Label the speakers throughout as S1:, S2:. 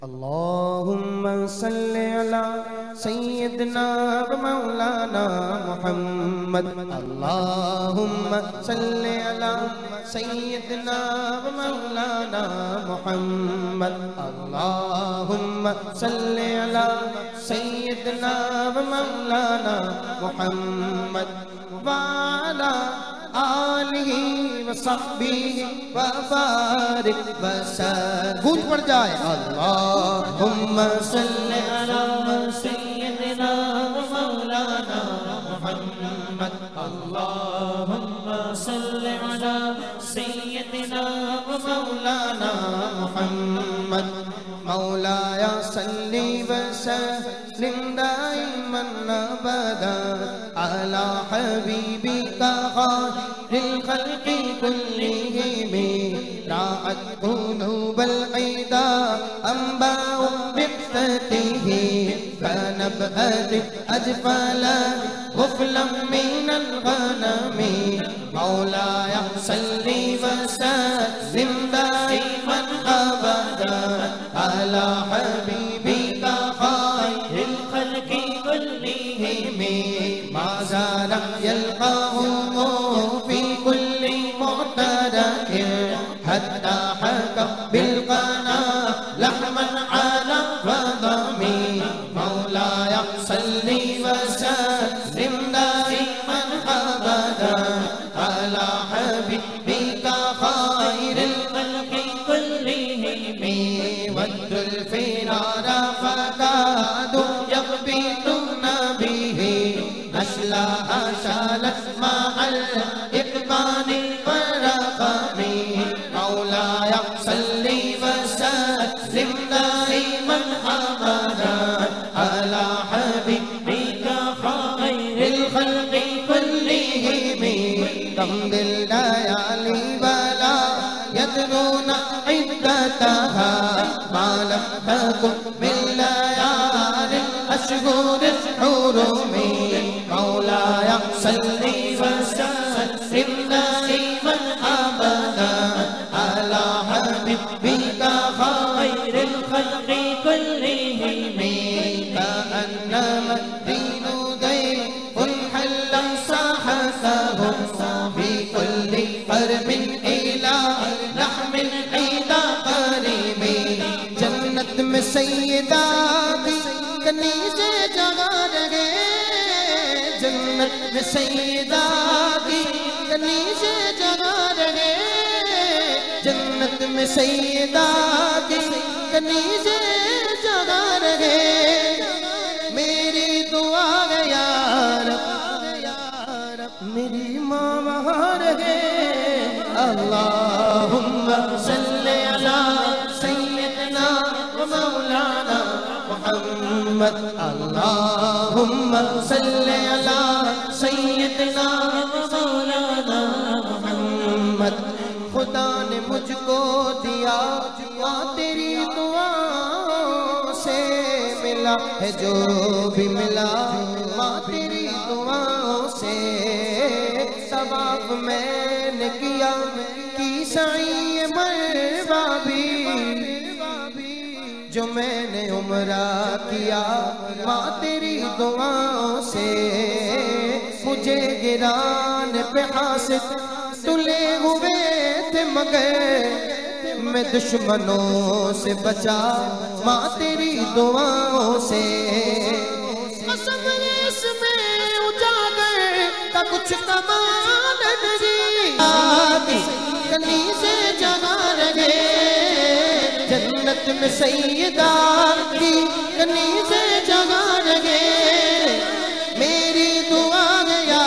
S1: اللهم صل على سيدنا ومولانا محمد اللهم صل على سيدنا ومولانا محمد اللهم صل على سيدنا ومولانا محمد وعلى آلہ وصحبہ وبارک وسلم گونج پڑ جائے اللہم صلی علی سیدنا مولانا محمد اللہم صلی علی سیدنا مولانا محمد مولایا صلی وسلم دائما ابدا علی حبیبک خیر الخلق كلهم راعت قلوب العدا أنباء بقته فنبأت أجفل غفلا من الغنم مولاي صل وسلم دائما أبدا على حبيبك خير الخلق كلهم ما زال يلقاه حتى حكى بالقنا لحما على رضمي مولاي صل وسلم دائما ابدا على حبيبك خير الخلق كلهم ود الفرار فكادوا يغبطون به نشلا شالت مع الإقبال والرقم مولاي صل وسلم دائما ابدا على حبيبك خير الخلق كلهم كم بالليالي ولا يدرون عدتها ما لم تكن من ليالي الاشهر الحرم مولاي صل وسلم دائما ابدا على حبيبك خير الخلق كلهم كأنما الدين ضيف حل ساحته في كل حرب إلى لحم عيد قريب جنت میں سیدہ کی کنیزیں جگہ رہے جنت میں سیدہ کی کنیزیں جگہ رہے جنت میں سیدہ کی کنیزیں جگہ رہے میری دعا ہے یا رب میری ماں وہاں رہے اللہم صلی علی سیدنا مولانا محمد اللہم صلی علی سیدنا مولانا محمد خدا نے مجھ کو دیا تیری دعاؤں سے ملا ہے جو بھی ملا ماں تیری دعاؤں سے ثواب میں نے کیا کی سعی مروا بھی جو میں نے عمرہ کیا ماں تیری دعاؤں سے مجھے گران پہ حاسد تلے ہوئے تھے مگر میں دشمنوں سے بچا ماں تیری دعاؤں سے قسم اس میں اجاگر کا کچھ کمال نہیں کنیزیں جگہ رہے جنت میں سیدہ کی کنیزیں جگہ رہے میری دعا ہے یا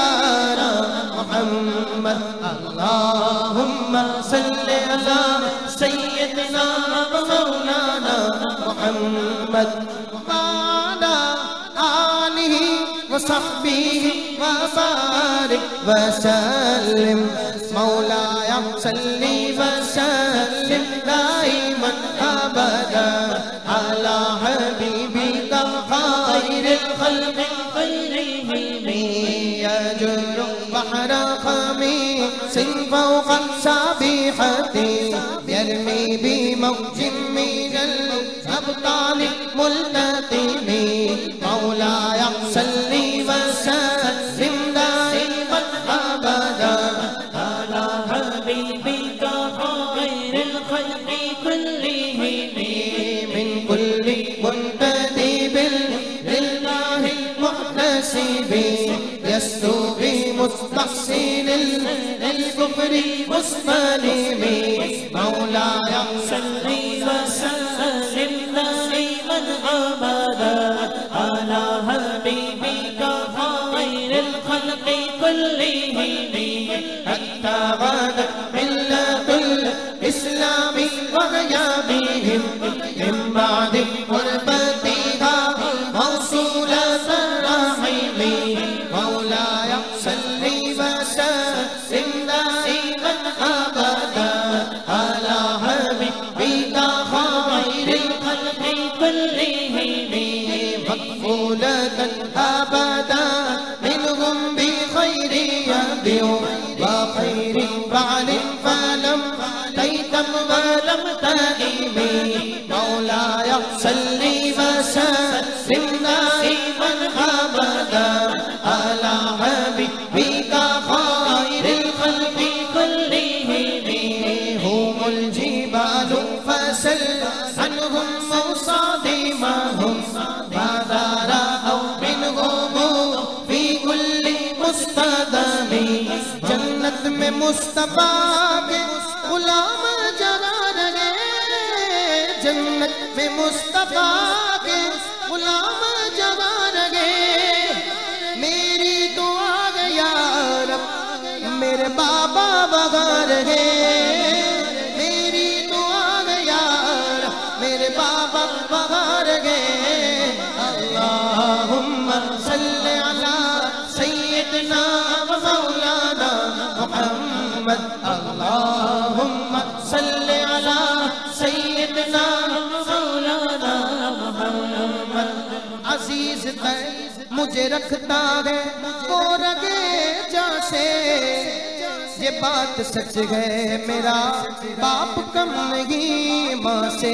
S1: محمد اللہم صلی علی سیدنا مولانا محمد وعلی آلہ وصحبہ وبارک وسلم مولاي صل وسلم دائما ابدا على حبيبك خير الخلق كلهم يجر بحر خميس فوق سابحة يرمي بموج من الأبطال ملتقم مولاي صل وسلم دائما أبدا
S2: على حبيبك خير الخلق كلهم
S1: من كل منتدب لله المحتسب يسلو بمستحسن الكفر مستلم مولاي
S2: صل وسلم دائما أبدا على حبيبك خير الخلق كلهم
S1: حتى غادت ملة الإسلام وهي بهم من بعد غربتها موصولة الرحم مولاي صل وسلم دائما أبدا على حبيبك خير الخلق
S2: كلهم
S1: مقبولة أبدا منهم بخير يد وخير فعل فلم تيتم ولم تئم مولاي صل وسلم دائما أبدا على حبيبك خير الخلق
S2: كلهم
S1: هم الجبال فسل عنهم مصادمهم ماذا رأوا منهم في كل مستدام جنت میں مصطفیٰ کے غلام جگا رہے جنت میں مصطفیٰ کے غلام جگا رہے میری دعا یا رب میرے بابا بغا رہے میری دعا یا رب میرے بابا بغا رہے اللہم صل علی سیدنا و مولانا محمد اللہم صل علی سیدنا و مولانا محمد عزیز تر مجھے رکھتا ہے وہ رگے جیسے یہ بات سچ ہے میرا باپ کم نہیں ماں سے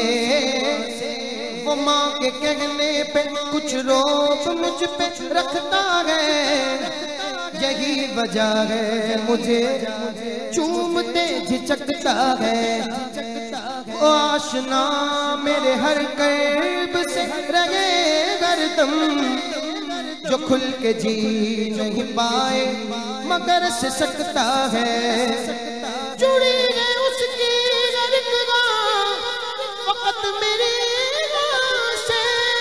S1: وہ ماں کے کہنے پہ کچھ روک مجھ پہ رکھتا ہے یہی وجہ ہے مجھے چومتے جھچکتا ہے وہ آشنا میرے ہر قرب سے رہے گردم جو کھل کے جی نہیں پائے مگر سے سکتا ہے جڑی ہے اس کی گرگاہ فقط میری ماں سے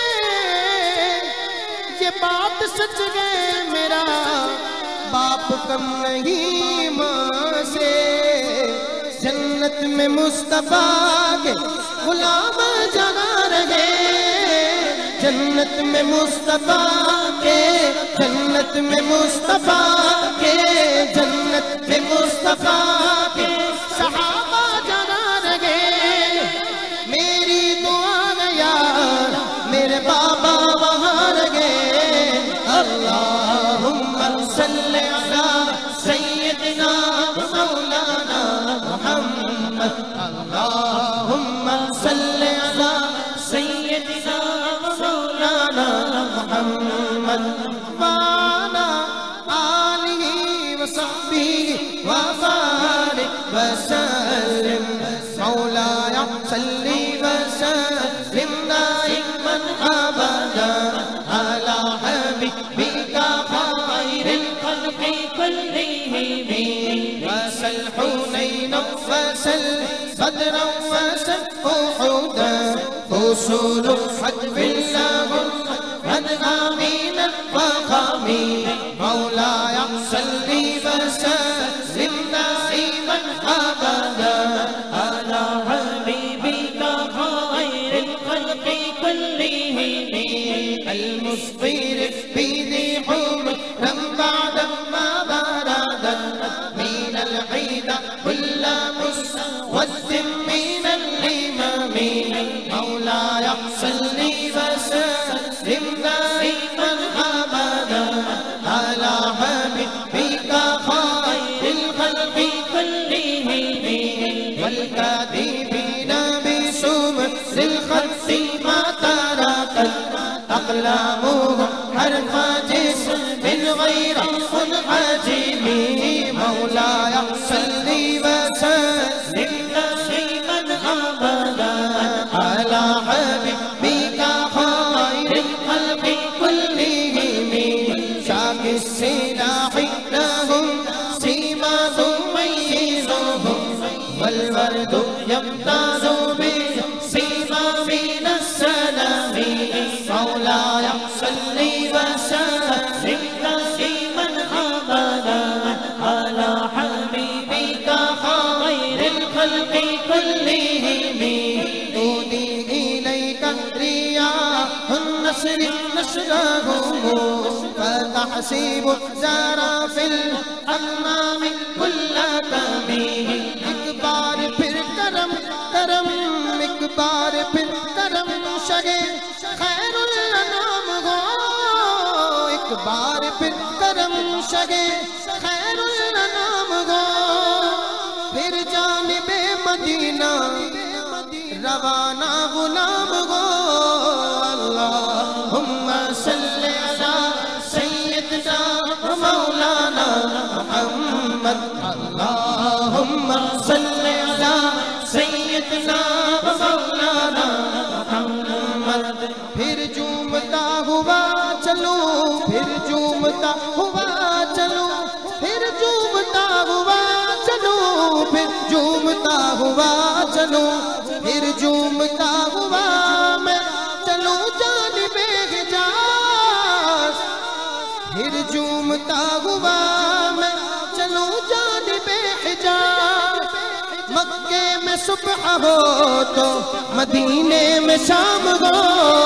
S1: یہ بات سچ ہے میرا باپ کم نہیں ماں سے جنت میں مصطفیٰ کے غلام جگا رہے جنت میں مصطفیٰ کے جنت میں مصطفیٰ کے جنت میں مصطفیٰ کے صحابہ جگا رہے میری دعا یا میرے بابا وہاں رہے اللہم صل علی سیدنا مولانا محمد اللہم صل علی سیدنا مولانا محمد وعلی آلہ وصحبہ وبارک وسلم مولاي صل وسلم دائما ابدا على حبيبك خير
S2: الخلق كلهم
S1: وسل حنينا وسل بدرا وسل أحدا فصول حجب لهم أدغامين وخامين مولاي صل وسلم دائما أبدا
S2: على حبيبك خير الخلق كلهم
S1: المصبر في ذي حمر بعد ما بردت من العيد كل مسود من الإمام مولاي صل وسلم دائما أبدا على حبيبك خير الخلق
S2: كلهم
S1: والكاتبين بسمر الخط أقلامهم حرف جسم غير منعجم مولاي صل وسلم
S2: دائما أبدا
S1: على حبيبك خير الخلق كلهم شاك السلاح لهم سيما تميزهم والورد يمتاز بسيما من السلام مولاي صل وسلم
S2: دائما أبدا على حبيبك خير الخلق كلهم
S1: تودي إليك رياح النصر نشرهم فتحسب زارا في الأمام كل كمين اکبار پھر کرم کرم اکبار پھر کرم شگے خیر الانام ہو اکبار پھر کرم شگے خیر الانام ہو پھر جانب مدینہ روانہ غلام ہو اللہم صلی علی سیدنا مولانا محمد اللہم صلی علی سیدنا مولانا محمد پھر جھومتا ہوا چلو پھر جھومتا ہوا چلو پھر جھومتا ہوا چلو پھر جھومتا ہوا چلو پھر جھومتا ہوا میں چلوں جانب حجاز پھر جھومتا ہوا میں چلوں جانب حجاز مکے میں صبح ہو تو مدینے میں شام ہو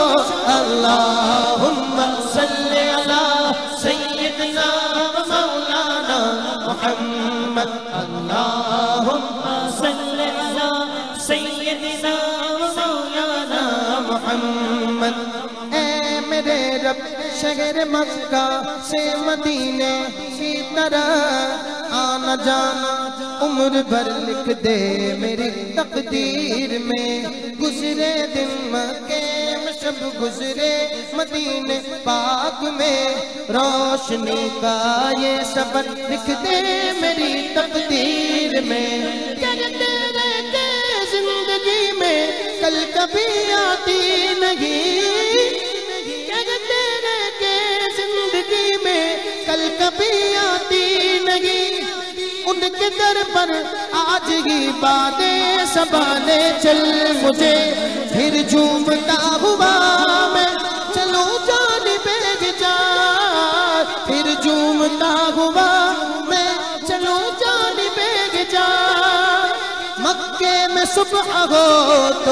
S1: اللہم صلی علی سیدنا مولانا محمد اللہم
S2: صلی علی سیدنا مولانا
S1: محمد اے میرے رب شہر مکہ سے مدینے کی طرح آنا جانا عمر بھر لکھ دے میری تقدیر میں گزرے دن مکے میں شب گزرے مدینے پاک میں روشنی کا یہ سفر لکھ دے میری تقدیر میں کہتے رہتے زندگی میں کل کبھی آتی نہیں کہتے رہتے زندگی میں کل کبھی آتی نہیں ان کے در پر آج ہی باتیں سنبھالے چل مجھے پھر جھومتا ہوا میں چلوں جانب حجاز پھر جھومتا ہوا میں چلوں جانب حجاز مکے میں صبح ہو تو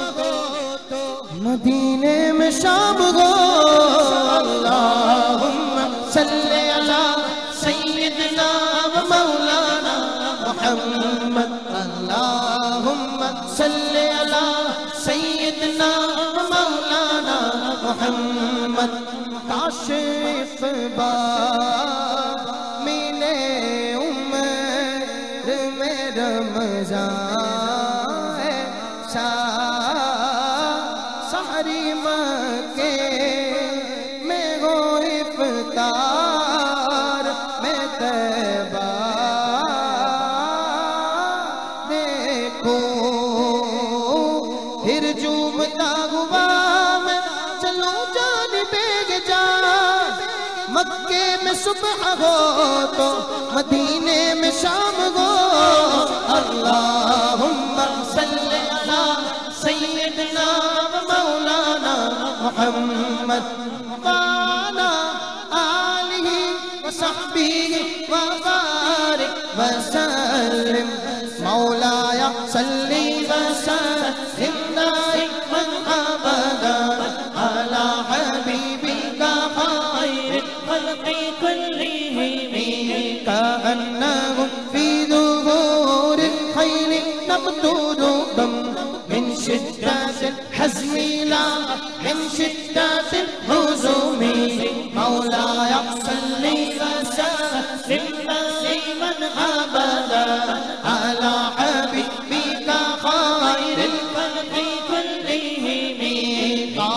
S1: مدینے میں شام ہو اللہم صلی علی سیدنا مولانا محمد اللہم صلی علی سیدنا مولانا محمد کاش اقبال ملے عمر میں رمضان سحری مکے میں ہو افطار میں طیبہ دیکھو پھر جھومتا ہوا میں چلوں جانب حجاز مکے میں صبح ہو تو مدینے میں شام ہو اللہم صلی علی سیدنا مولانا محمد وعلی آلہ وصحبہ وبارک وسلم مولاي صلي وسلم دائما أبدا على حبيبك خير
S2: الخلق كلهم
S1: كأنهم في ظهور الخيل نقطر دم من شدة الحزم لا من شدة الهزوم مولاي صلي وسلم
S2: دائما أبدا
S1: على حبيبك خير
S2: الخلق كلهم
S1: طارت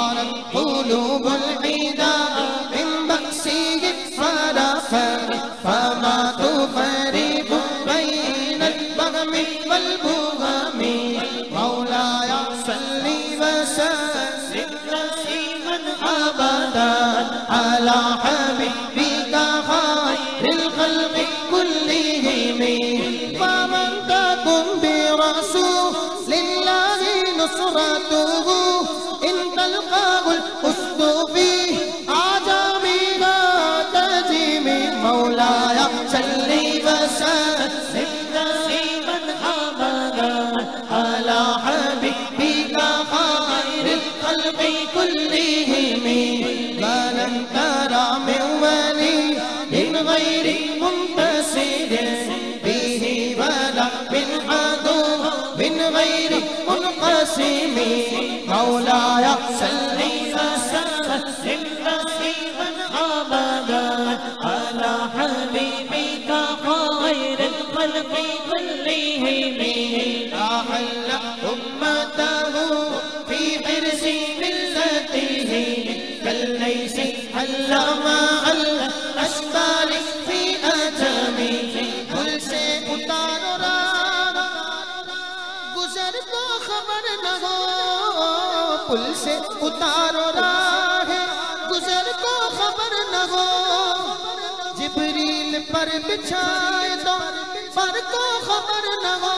S1: قلوب العدا من بأسه فرقت فما تفرق بين البغم والبغم مولاي صل وسلم دائما أبدا على حبيبك خير الخلق كلهم فمن تكن برسول الله نصرته إن تلقاه الأسد في أعجامها تجيم مولاي صل وسلم دائما أبدا على حبيبك خير الخلق كلهم ولن ترى من ولي من غير منتصر به ولا من عدو من غير منقسم مولاي صل وسلم دائما أبدا على حبيبك خير الخلق كلهم أحل أمته في حرز ملته كالليث حل مع الأشبال في أتمه دل سے اتارو راہ گزر کو خبر نہ ہو پل سے اتارو راہ گزر کو خبر نہ ہو جبریل پر بچھائے تو پر کو خبر نہ ہو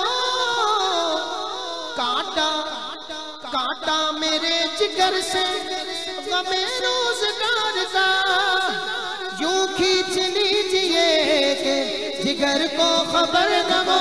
S1: کانٹا میرے جگر سے غم روزگار کا یوں کھینچ لیجئے کہ جگر کو خبر نہ ہو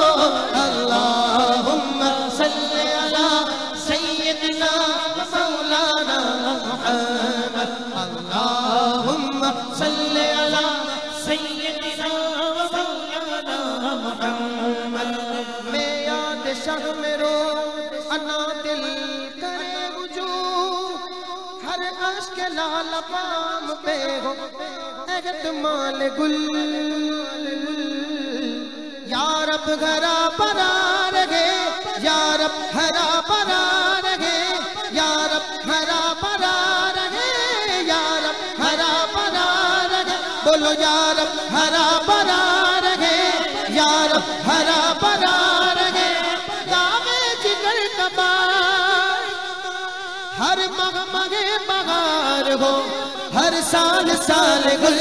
S1: اللہم صلی علی سیدنا مولانا محمد اللہم صلی علی سیدنا مولانا محمد میں یاد شاہ میں رو انا دل کرے وجود ہر عشق لال پام پہ ہو احتمال گل یا رب گھرا پرا رہے یا رب ہرا پرا رہے یا رب ہرا پرا رہے یا رب ہرا پرا رہے بولو یا رب ہرا پرا رہے یا رب ہرا پرا رہے دامے جگر کبار ہر مغمگے بغار ہو ہر سال سال گل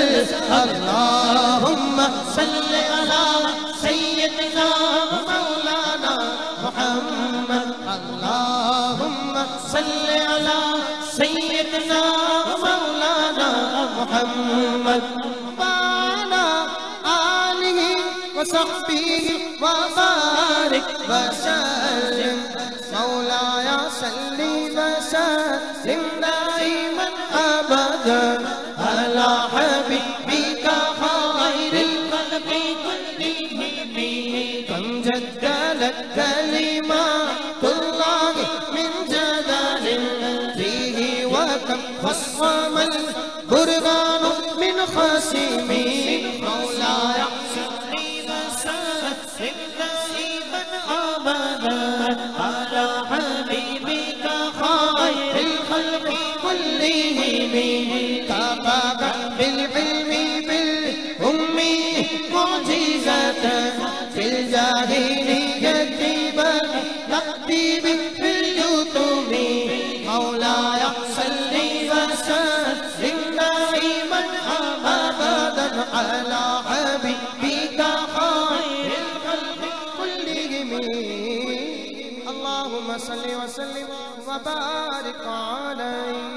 S1: اللہم صلی علی سیدنا مولانا محمد اللہم صلی علی سیدنا مولانا محمد وعلی آلہ وصحبہ وبارک وسلم مولاي صل وسلم دائما أبدا على حبيبك خير الخلق كلهم كم جدلت كلمات الله من جدل فيه وكم خصم البرهان من خصم مولاي صل وسلم دائما أبدا على حبيبك خير الخلق كلهم كفاك بالعلم بالأم معجزة في الجاهلية بالتقديم في اليتم مولاي صل وسلم دائما أبدا على حبيبك خير الخلق كلهم اللهم صل وسلم وبارك عليه